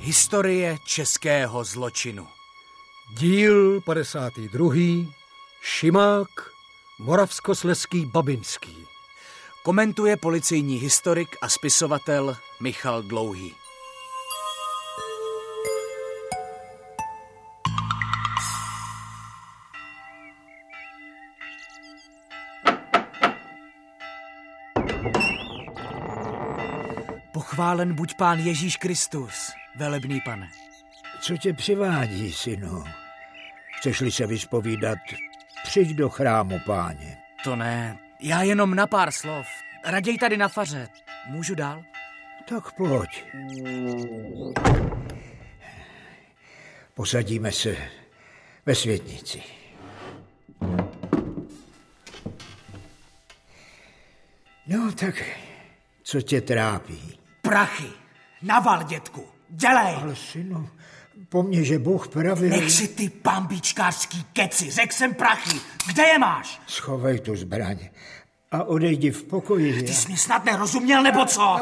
Historie českého zločinu. Díl 52. Šimák, Moravskoslezský Babinský. Komentuje policejní historik a spisovatel Michal Dlouhý. Pochválen buď Pán Ježíš Kristus, velebný pane. Co tě přivádí, synu? Chceš-li se vyspovídat, přijď do chrámu, Páně. To ne, já jenom na pár slov. Raději tady na faře. Můžu dál? Tak pojď. Posadíme se ve světnici. No tak, co tě trápí? Prachy. Naval, dětku. Dělej. Ale synu, po mně, že Bůh pravil... Nech si ty pambičkářský keci. Řekl jsem prachy. Kde je máš? Schovej tu zbraň a odejdi v pokoji. Ty jsi mi snad nerozuměl, nebo co?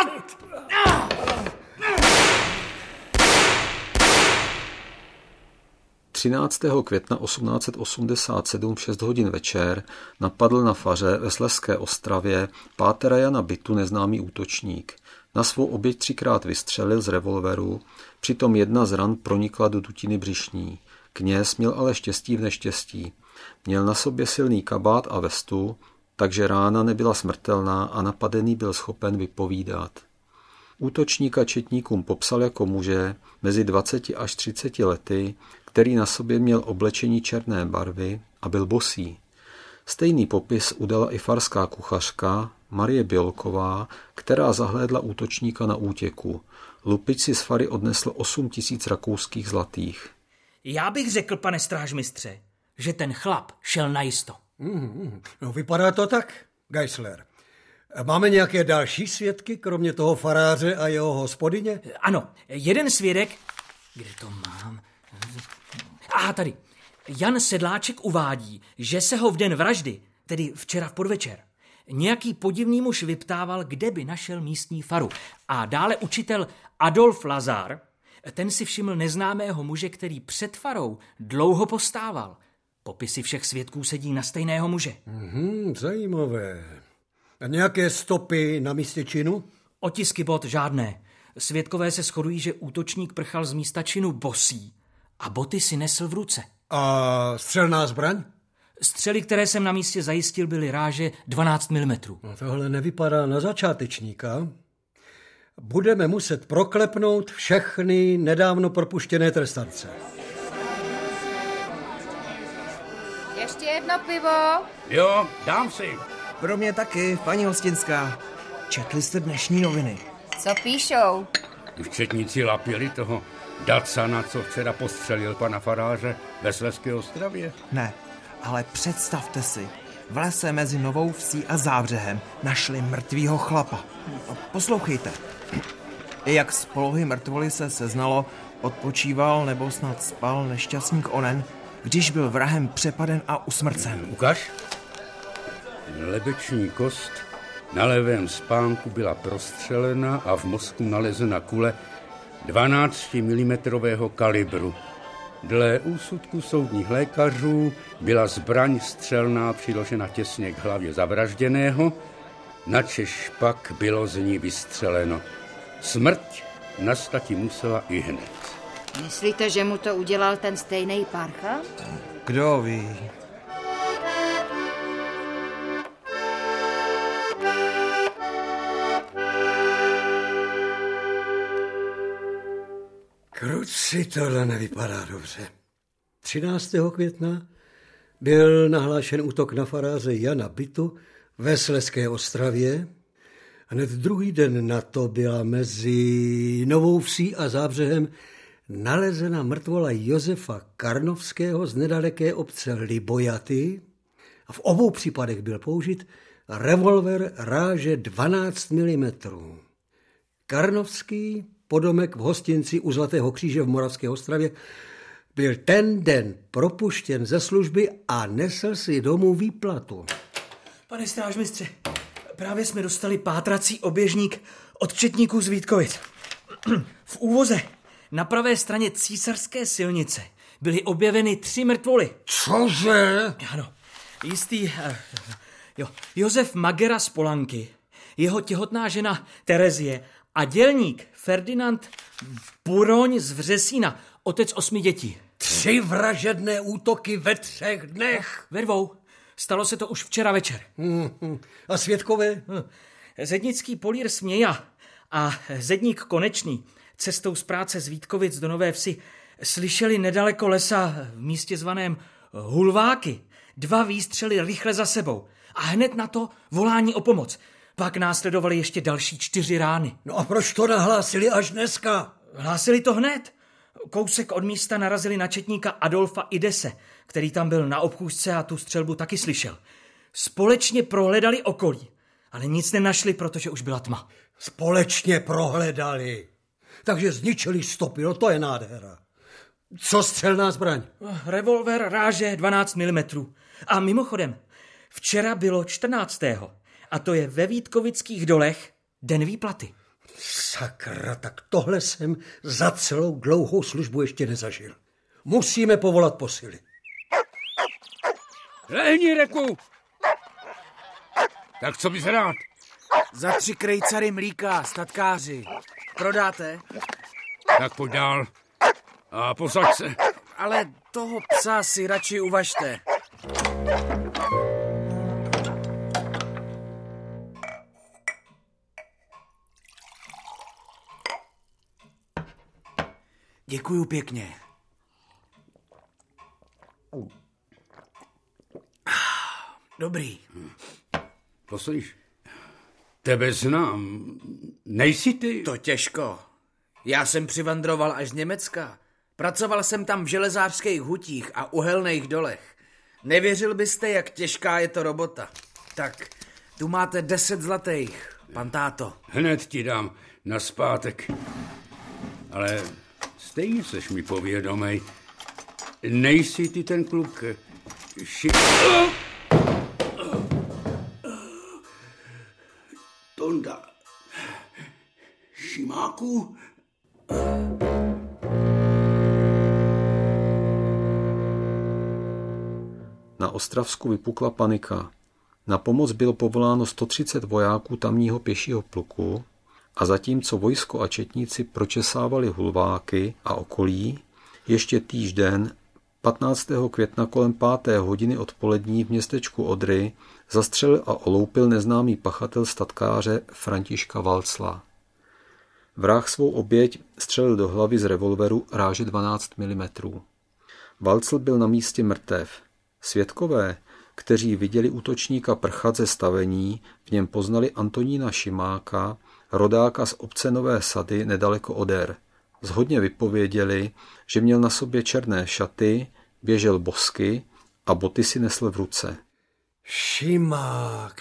13. května 1887 v 6 hodin večer napadl na faře ve Slezské Ostravě pátera Jana Bytu neznámý útočník. Na svou oběť 3krát vystřelil z revolveru, přitom jedna z ran pronikla do dutiny břišní. Kněz měl ale štěstí v neštěstí. Měl na sobě silný kabát a vestu, takže rána nebyla smrtelná a napadený byl schopen vypovídat. Útočníka četníkům popsal jako muže mezi 20 až 30 lety, který na sobě měl oblečení černé barvy a byl bosý. Stejný popis udala i farská kuchařka Marie Bělková, která zahlédla útočníka na útěku. Lupič si z fary odnesl 8 000 rakouských zlatých. Já bych řekl, pane strážmistře, že ten chlap šel najisto. No, vypadá to tak, Geisler. Máme nějaké další svědky, kromě toho faráře a jeho hospodyně? Ano, jeden svědek... Kde to mám? Aha, tady. Jan Sedláček uvádí, že se ho v den vraždy, tedy včera v podvečer, nějaký podivný muž vyptával, kde by našel místní faru. A dále učitel Adolf Lazar, ten si všiml neznámého muže, který před farou dlouho postával. Popisy všech svědků sedí na stejného muže. Zajímavé. A nějaké stopy na místě činu? Otisky bot žádné. Svědkové se shodují, že útočník prchal z místa činu bosý a boty si nesl v ruce. A střelná zbraň? Střely, které jsem na místě zajistil, byly ráže 12 mm. No, tohle nevypadá na začátečníka. Budeme muset proklepnout všechny nedávno propuštěné trestance. Ještě jedno pivo? Jo, dám si. Pro mě taky, paní Hostinská. Četli jste dnešní noviny? Co píšou? Už četníci lapili toho Dacana, co včera postřelil pana faráře ve Slezské Ostravě? Ne, ale představte si, v lese mezi Novou Vsí a Zábřehem našli mrtvýho chlapa. Poslouchejte. Jak z polohy mrtvoly se seznalo, odpočíval nebo snad spal nešťastník onen, když byl vrahem přepaden a usmrcen. Ukaž. Lebeční kost na levém spánku byla prostřelena a v mozku nalezena kule 12 mm kalibru. Dle úsudku soudních lékařů byla zbraň střelná přiložena těsně k hlavě zavražděného, načež pak bylo z ní vystřeleno. Smrť nastati musela i hned. Myslíte, že mu to udělal ten stejný parcha? Kdo ví? Kruci, tohle nevypadá dobře. 13. května byl nahlášen útok na faráře Jana Bytu ve Slezské Ostravě. Hned druhý den na to byla mezi Novou Vsí a Zábřehem nalezena mrtvola Josefa Karnovského z nedaleké obce Libojaty a v obou případech byl použit revolver ráže 12 mm. Karnovský, podomek v hostinci u Zlatého kříže v Moravské Ostravě, byl ten den propuštěn ze služby a nesl si domů výplatu. Pane strážmistře, právě jsme dostali pátrací oběžník od četníků z Vítkovic. V úvoze Na pravé straně Císařské silnice byly objeveny 3 mrtvoly. Cože? Ano, jistý Josef Magera z Polanky, jeho těhotná žena Terezie a dělník Ferdinand Puroň z Vřesína, otec 8 dětí. 3 vražedné útoky ve 3 dnech. Ve 2. Stalo se to už včera večer. A svědkové? Zednický polír Směja a zedník Konečný cestou z práce z Vítkovic do Nové Vsi slyšeli nedaleko lesa v místě zvaném Hulváky 2 výstřely rychle za sebou a hned na to volání o pomoc. Pak následovaly ještě další 4 rány. No a proč to nahlásili až dneska? Hlásili to hned. Kousek od místa narazili na četníka Adolfa Idese, který tam byl na obchůzce a tu střelbu taky slyšel. Společně prohledali okolí, ale nic nenašli, protože už byla tma. Společně prohledali. Takže zničili stopy, no to je nádhera. Co střelná zbraň? Revolver ráže 12 mm. A mimochodem, včera bylo 14. a to je ve Vítkovických dolech den výplaty. Sakra, tak tohle jsem za celou dlouhou službu ještě nezažil. Musíme povolat posily. Lehni, Reku! Tak co bys rád? Za 3 krejcary mlíka, statkáři. Prodáte? Tak pojď dál a posaď se. Ale toho psa si radši uvažte. Děkuju pěkně. Dobrý. Poslyš, tebe znám. Nejsi ty? To těžko. Já jsem přivandroval až z Německa. Pracoval jsem tam v železářských hutích a uhelných dolech. Nevěřil byste, jak těžká je to robota. Tak, tu máte 10 zlatých, pan táto. Hned ti dám nazpátek. Ale stejně seš mi povědomej. Nejsi ty ten kluk Tonda Šimáku? Na Ostravsku vypukla panika. Na pomoc bylo povoláno 130 vojáků tamního pěšího pluku a zatímco vojsko a četníci pročesávali Hulváky a okolí, ještě týžden 15. května kolem 5. hodiny odpolední v městečku Odry zastřelil a oloupil neznámý pachatel statkáře Františka Valcla. Vrah svou oběť střelil do hlavy z revolveru ráže 12 mm. Valcl byl na místě mrtev. Svědkové, kteří viděli útočníka prchat ze stavení, v něm poznali Antonína Šimáka, rodáka z obce Nové Sady nedaleko Oder. Zhodně vypověděli, že měl na sobě černé šaty, běžel bosky a boty si nesl v ruce. Šimák.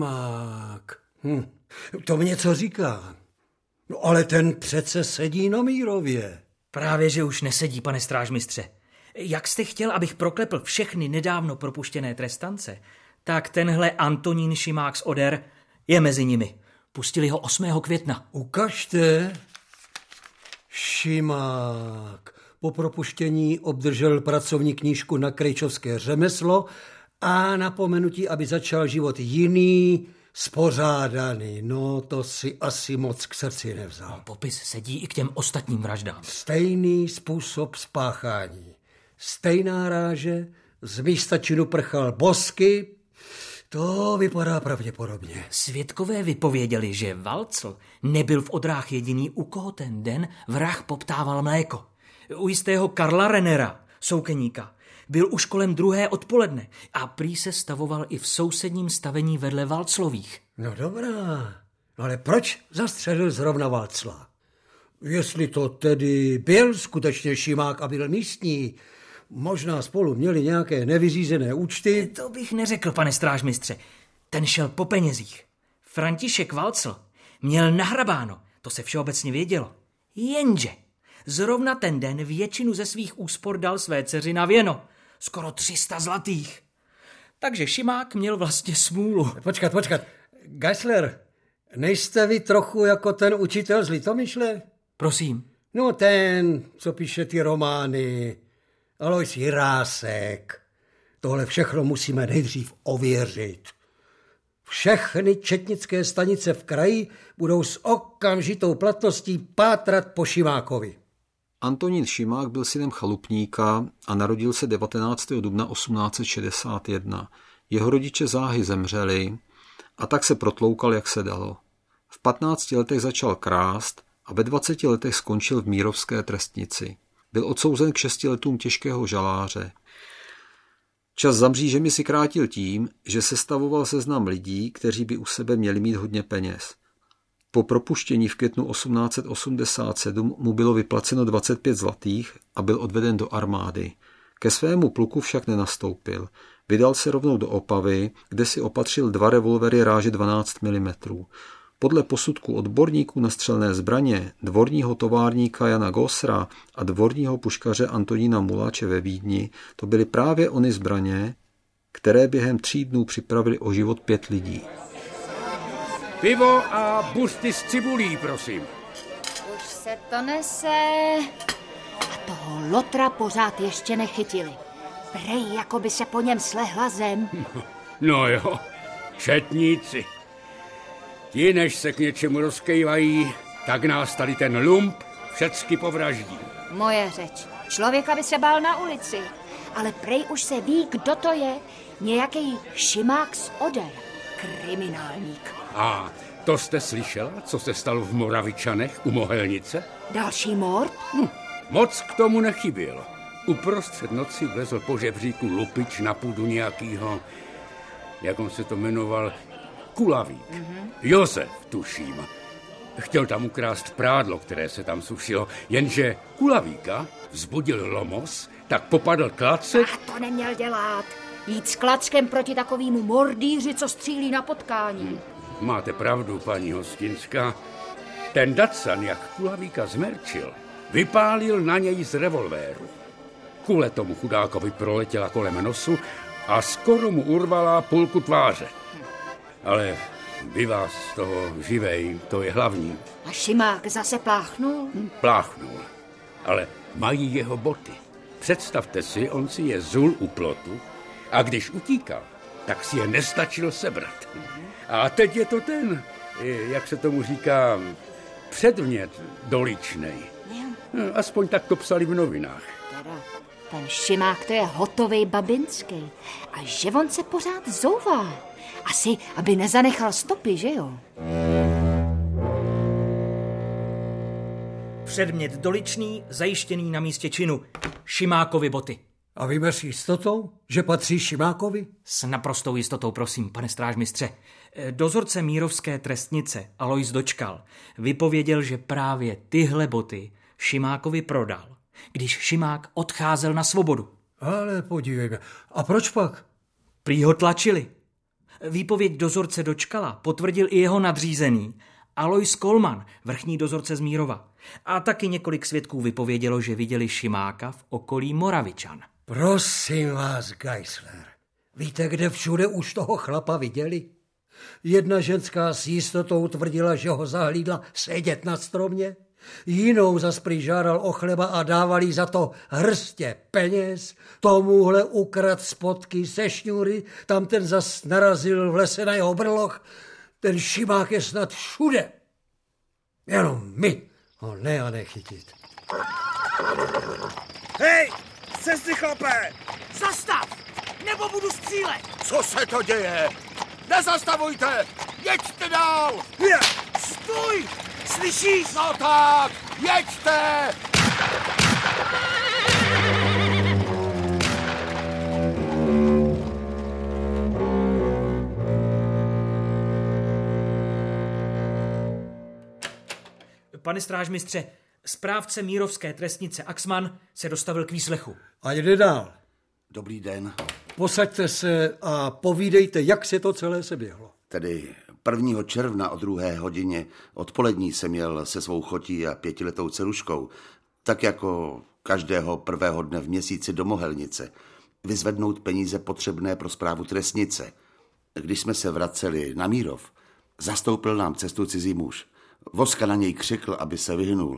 To mi něco říká. No ale ten přece sedí na Mírově. Právě, že už nesedí, pane strážmistře. Jak jste chtěl, abych proklepl všechny nedávno propuštěné trestance, tak tenhle Antonín Šimák z Oder je mezi nimi. Pustili ho 8. května. Ukažte. Šimák po propuštění obdržel pracovní knížku na krejčovské řemeslo a napomenutí, aby začal život jiný, spořádaný. No to si asi moc k srdci nevzal. Popis sedí i k těm ostatním vraždám. Stejný způsob spáchání. Stejná ráže, z místa činu prchal bosky. To vypadá pravděpodobně. Svědkové vypověděli, že Valcl nebyl v Odrách jediný, u koho ten den vrah poptával mléko. U jistého Karla Renera, soukeníka, byl už kolem 2. odpoledne a prý se stavoval i v sousedním stavení vedle Valclových. No dobrá, ale proč zastřelil zrovna Valcla? Jestli to tedy byl skutečně Šimák a byl místní, možná spolu měli nějaké nevyřízené účty. To bych neřekl, pane strážmistře. Ten šel po penězích. František Valcl měl nahrabáno, to se všeobecně vědělo. Jenže zrovna ten den většinu ze svých úspor dal své dceři na věno. Skoro 300 zlatých. Takže Šimák měl vlastně smůlu. Počkat. Geisler, nejste vy trochu jako ten učitel z Litomyšle? Prosím. No ten, co píše ty romány, Alois Jirásek. Tohle všechno musíme nejdřív ověřit. Všechny četnické stanice v kraji budou s okamžitou platností pátrat po Šimákovi. Antonín Šimák byl synem chalupníka a narodil se 19. dubna 1861. Jeho rodiče záhy zemřeli a tak se protloukal, jak se dalo. V 15 letech začal krást a ve 20 letech skončil v mírovské trestnici. Byl odsouzen k 6 letům těžkého žaláře. Čas za mřížemi si krátil tím, že sestavoval seznam lidí, kteří by u sebe měli mít hodně peněz. Po propuštění v květnu 1887 mu bylo vyplaceno 25 zlatých a byl odveden do armády. Ke svému pluku však nenastoupil. Vydal se rovnou do Opavy, kde si opatřil 2 revolvery ráže 12 mm. Podle posudku odborníků na střelné zbraně, dvorního továrníka Jana Gosra a dvorního puškaře Antonína Muláče ve Vídni, to byly právě ony zbraně, které během 3 dnů připravili o život 5 lidí. Pivo a buřty s cibulí, prosím. Už se to nese. A toho lotra pořád ještě nechytili. Prej, jako by se po něm slehla zem. No jo, četníci. Ti, než se k něčemu rozkejvají, tak nás tady ten lump všecky povraždí. Moje řeč. Člověka by se bál na ulici. Ale prej už se ví, kdo to je. Nějaký Šimák z Oder. Kriminálník. A to jste slyšela, co se stalo v Moravičanech u Mohelnice? Další mord? Moc k tomu nechybělo. Uprostřed noci vlezl po žebříku lupič na půdu nějakýho, jak on se to jmenoval, Kulavík. Josef, tuším. Chtěl tam ukrást prádlo, které se tam sušilo, jenže Kulavíka vzbudil lomos, tak popadl klacek. Ach, to neměl dělat. Jít s klackem proti takovému mordýři, co střílí na potkání. Máte pravdu, paní Hostinská. Ten Datsan, jak Kulavíka zmerčil, vypálil na něj z revolvéru. Kule tomu chudákovi proletěla kolem nosu a skoro mu urvala půlku tváře. Ale vy vás z toho živej, to je hlavní. A Šimák zase pláchnul? Pláchnul, ale mají jeho boty. Představte si, on si je zul u plotu a když utíkal, tak si je nestačil sebrat. A teď je to ten, jak se tomu říká, předmět doličnej. Aspoň tak to psali v novinách. Teda, ten Šimák to je hotovej babinský. A že on se pořád zouvá. Asi, aby nezanechal stopy, že jo? Předmět doličný, zajištěný na místě činu. Šimákovi boty. A víme s jistotou, že patří Šimákovi? S naprostou jistotou, prosím, pane strážmistře. Dozorce mírovské trestnice Alois Dočkal vypověděl, že právě tyhle boty Šimákovi prodal, když Šimák odcházel na svobodu. Ale podívejme, a proč pak? Prý ho tlačili. Výpověď dozorce Dočkala potvrdil i jeho nadřízený Alois Kolman, vrchní dozorce z Mírova. A taky několik svědků vypovědělo, že viděli Šimáka v okolí Moravičan. Prosím vás, Geisler, víte, kde všude už toho chlapa viděli? Jedna ženská s jistotou tvrdila, že ho zahlídla sedět na stromě, jinou zas prý žádal o chleba a dávali za to hrstě peněz, tomuhle ukrad spodky se šňůry, tam ten zas narazil v lese na jeho brloch. Ten Šimák je snad všude. Jenom my ho nechytit. Hej, cesty chlape! Zastav, nebo budu střílet! Co se to děje? Nezastavujte! Jeďte dál! Stůj! Slyšíš? No tak, jeďte! Pane strážmistře, správce mírovské trestnice Axman se dostavil k výslechu. A jde dál. Dobrý den. Posaďte se a povídejte, jak se to celé seběhlo. Tedy 1. června o 2. hodině odpolední jsem jel se svou chotí a 5letou dceruškou, tak jako každého 1. dne v měsíci do Mohelnice, vyzvednout peníze potřebné pro správu trestnice. Když jsme se vraceli na Mírov, zastoupil nám cestu cizí muž. Voska na něj křikl, aby se vyhnul,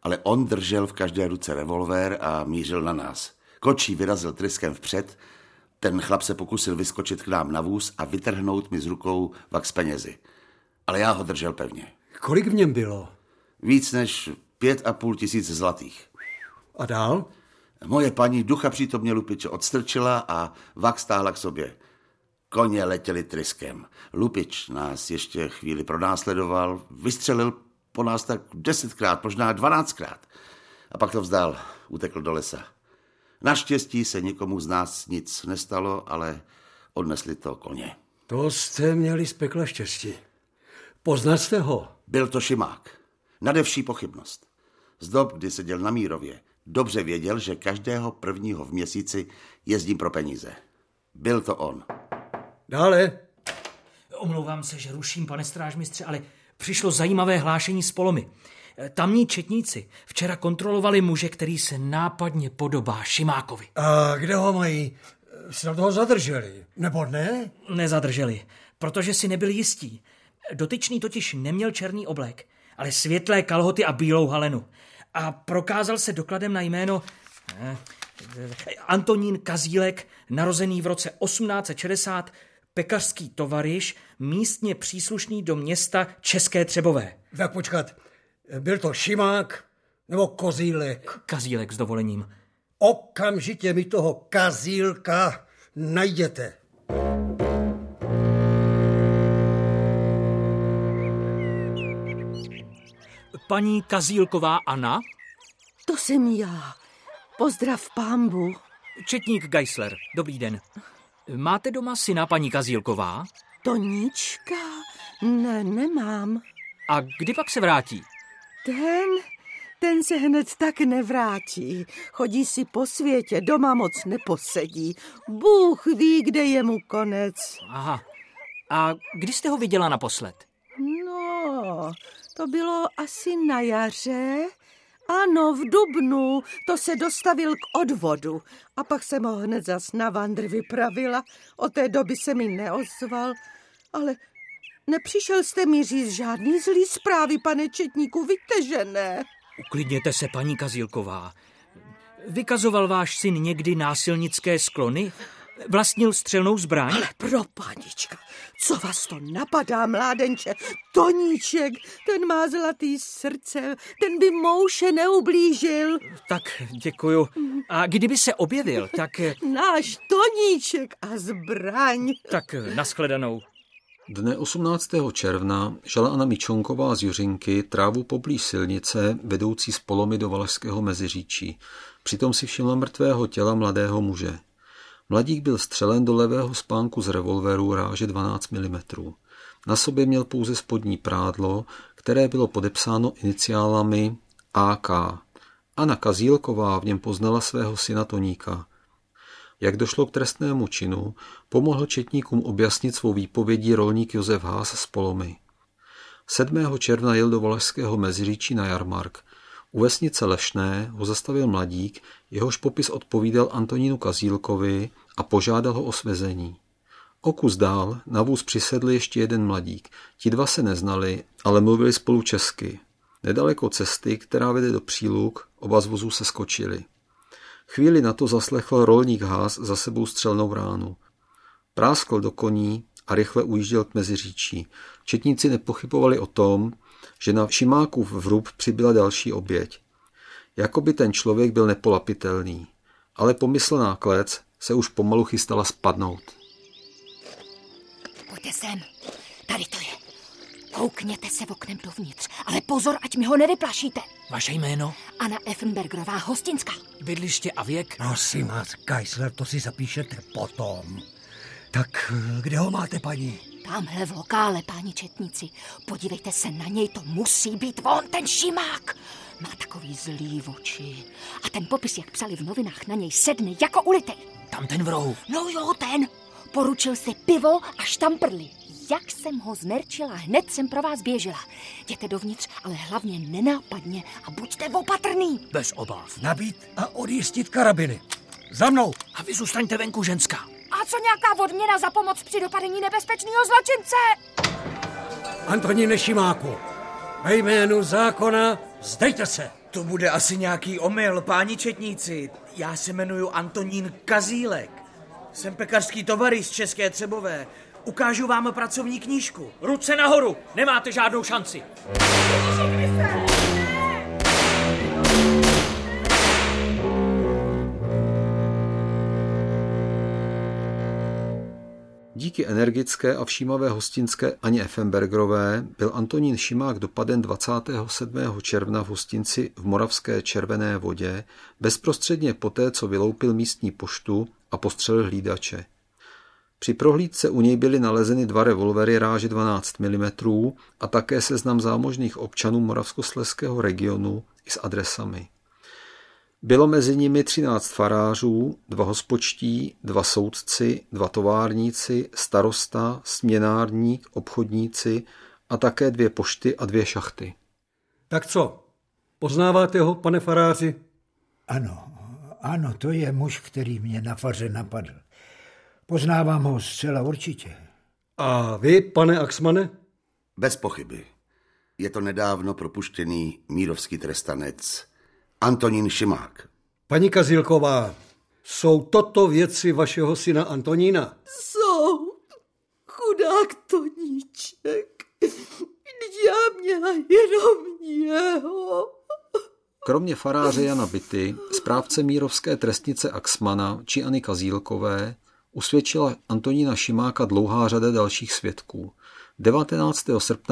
ale on držel v každé ruce revolver a mířil na nás. Kočí vyrazil tryskem vpřed, ten chlap se pokusil vyskočit k nám na vůz a vytrhnout mi z rukou vak s penězi. Ale já ho držel pevně. Kolik v něm bylo? Víc než 5,5 tisíc zlatých. A dál? Moje paní ducha přítomně Lupiče odstrčila a vak stáhla k sobě. Koně letěli tryskem. Lupič nás ještě chvíli pronásledoval, vystřelil po nás tak 10krát, možná 12krát. A pak to vzdal, utekl do lesa. Naštěstí se nikomu z nás nic nestalo, ale odnesli to koně. To jste měli z pekla štěstí. Poznal jste ho? Byl to šimák. Nade vší pochybnost. Z dob, kdy seděl na Mírově, dobře věděl, že každého 1. v měsíci jezdím pro peníze. Byl to on. Dále. Omlouvám se, že ruším, pane strážmistře, ale přišlo zajímavé hlášení z Polomy. Tamní četníci včera kontrolovali muže, který se nápadně podobá Šimákovi. A kde ho mají? Snad ho zadrželi, nebo ne? Nezadrželi, protože si nebyli jistí. Dotyčný totiž neměl černý oblek, ale světlé kalhoty a bílou halenu. A prokázal se dokladem na jméno Antonín Kazílek, narozený v roce 1860, pekařský tovaryš, místně příslušný do města České Třebové. Tak počkat, byl to Šimák nebo Kozílek? Kazílek s dovolením. Okamžitě mi toho Kazílka najděte. Paní Kazílková Anna? To jsem já. Pozdrav pánbu. Četník Geisler, dobrý den. Máte doma syna, paní Kazílková? Toníčka? Ne, nemám. A kdy pak se vrátí? Ten se hned tak nevrátí. Chodí si po světě, doma moc neposedí. Bůh ví, kde je mu konec. Aha. A kdy jste ho viděla naposled? No, to bylo asi na jaře. Ano, v dubnu. To se dostavil k odvodu. A pak jsem ho hned zas na vandr vypravila. Od té doby se mi neozval. Ale nepřišel jste mi říct žádný zlý zprávy, pane četníku, víte, že ne? Uklidněte se, paní Kazílková. Vykazoval váš syn někdy násilnické sklony? Vlastnil střelnou zbraň? Ale propánička, co vás to napadá, mládenče? Toníček, ten má zlatý srdce, ten by mouše neublížil. Tak, děkuju. A kdyby se objevil, tak... Náš Toníček a zbraň. Tak, nashledanou. Dne 18. června žala Anna Mičonková z Juřinky trávu poblíž silnice vedoucí z Polomy do Valašského Meziříčí. Přitom si všimla mrtvého těla mladého muže. Mladík byl střelen do levého spánku z revolveru ráže 12 mm. Na sobě měl pouze spodní prádlo, které bylo podepsáno iniciálami AK. Anna Kazílková v něm poznala svého syna Toníka. Jak došlo k trestnému činu, pomohl četníkům objasnit svou výpovědí rolník Josef Haas z Polomy. 7. června jel do Valašského Meziříčí na jarmark. U vesnice Lešné ho zastavil mladík, jehož popis odpovídal Antonínu Kazílkovi a požádal ho o svezení. O kus dál na vůz přisedl ještě jeden mladík. Ti dva se neznali, ale mluvili spolu česky. Nedaleko cesty, která vede do Příluk, oba z vozů se skočili. Chvíli na to zaslechl rolník Haas za sebou střelnou ránu. Práskl do koní a rychle ujížděl k Meziříčí. Četníci nepochybovali o tom, že na Šimákův vrub přibyla další oběť. Jakoby ten člověk byl nepolapitelný, ale pomyslná klec se už pomalu chystala spadnout. Pojďte sem, tady to je. Koukněte se oknem dovnitř, ale pozor, ať mi ho nevyplašíte. Vaše jméno? Anna Effenbergerová, Hostinská. Bydliště a věk? Prosím vás, Geisler, to si zapíšete potom. Tak kde ho máte, paní? Tamhle v lokále, páni četníci. Podívejte se na něj, to musí být on, ten Šimák. Má takový zlý oči. A ten popis, jak psali v novinách, na něj sedne jako ulitej. Tam ten v rohu. No jo, ten. Poručil si pivo a štamprly. Jak jsem ho zmerčila, hned jsem pro vás běžela. Jděte dovnitř, ale hlavně nenápadně a buďte opatrný. Bez obav. Nabít a odjistit karabiny. Za mnou. A vy zůstaňte venku, ženská. A co nějaká odměna za pomoc při dopadení nebezpečného zločince? Antoníne Šimáku, ve jménu zákona vzdejte se. To bude asi nějaký omyl, páni četníci. Já se jmenuji Antonín Kazílek. Jsem pekařský tovaryš z České Třebové. Ukážu vám pracovní knížku. Ruce nahoru, nemáte žádnou šanci. Díky energické a všímavé hostinské Aně Effenbergerové byl Antonín Šimák dopaden 27. června v hostinci v Moravské Červené Vodě bezprostředně poté, co vyloupil místní poštu a postřelil hlídače. Při prohlídce u něj byly nalezeny 2 revolvery ráže 12 mm a také seznam zámožných občanů Moravskoslezského regionu i s adresami. Bylo mezi nimi 13 farářů, 2 hospočtí, 2 soudci, 2 továrníci, starosta, směnárník, obchodníci a také 2 pošty a 2 šachty. Tak co, poznáváte ho, pane faráři? Ano, to je muž, který mě na faře napadl. Poznávám ho zcela určitě. A vy, pane Axmane? Bez pochyby. Je to nedávno propuštěný mírovský trestanec Antonín Šimák. Paní Kazílková, jsou toto věci vašeho syna Antonína? Jsou. Chudák Toníček. Já měla jenom jeho. Kromě faráře Jana Byty, správce mírovské trestnice Axmana či Anny Kazílkové, usvědčila Antonína Šimáka dlouhá řada dalších svědků. 19. srpna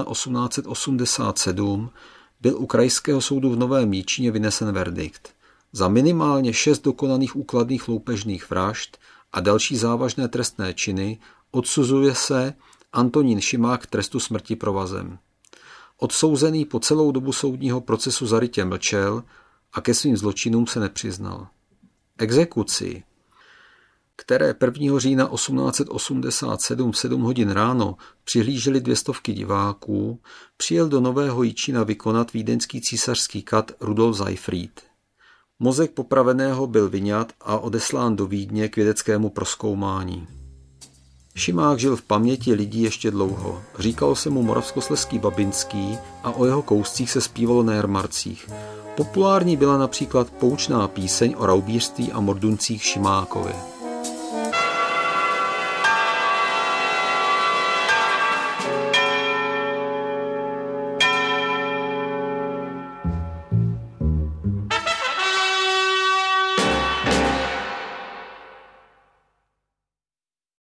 1887 byl u Krajského soudu v Novém Jičíně vynesen verdikt. Za minimálně 6 dokonaných úkladných loupežných vražd a další závažné trestné činy odsuzuje se Antonín Šimák k trestu smrti provazem. Odsouzený po celou dobu soudního procesu zarytě mlčel a ke svým zločinům se nepřiznal. Exekuci, které 1. října 1887 v 7 hodin ráno přihlíželi 200 diváků, přijel do Nového Jičína vykonat vídeňský císařský kat Rudolf Seifried. Mozek popraveného byl vyňat a odeslán do Vídně k vědeckému prozkoumání. Šimák žil v paměti lidí ještě dlouho. Říkalo se mu Moravskoslezský Babinský a o jeho kouscích se zpívalo na jarmarcích. Populární byla například poučná píseň o raubířství a morduncích Šimákovi.